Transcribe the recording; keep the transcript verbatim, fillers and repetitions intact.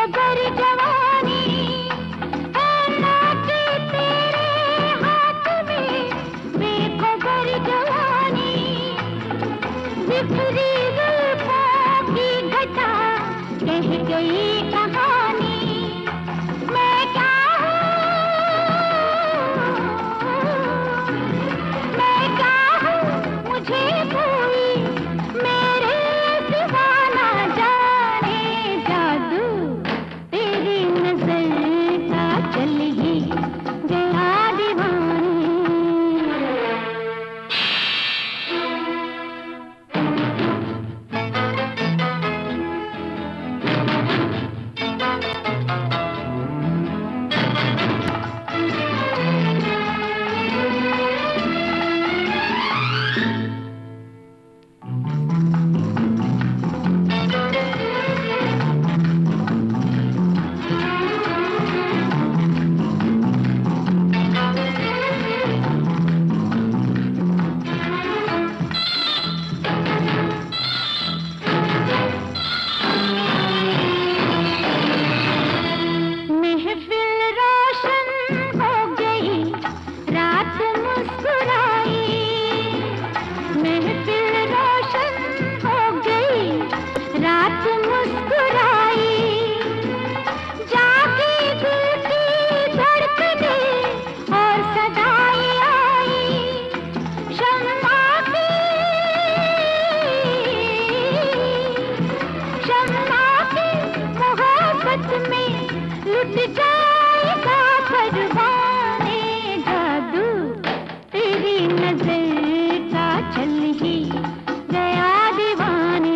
बेखबर जवानी है नाचे तेरे हाथ में, बेखबर जवानी बिखरी जुल्फों की घटा कह गई कहानी। मैं क्या हूँ, मैं क्या हूँ मुझे कोई मेरे सिवा ना जाने। जादू तेरी नजर का चल ही गया दीवानी। महफिल रोशन हो गई, रात मुस्कुराई। महफिल रोशन हो गई, रात मुस्कुराई। जागी दिल की धड़कनें और सदाएं आई। शम्मा की, शम्मा की मोहब्बत में लुट जाएगा परवाने। जादू तेरी नजर का चल ही गया दीवाने।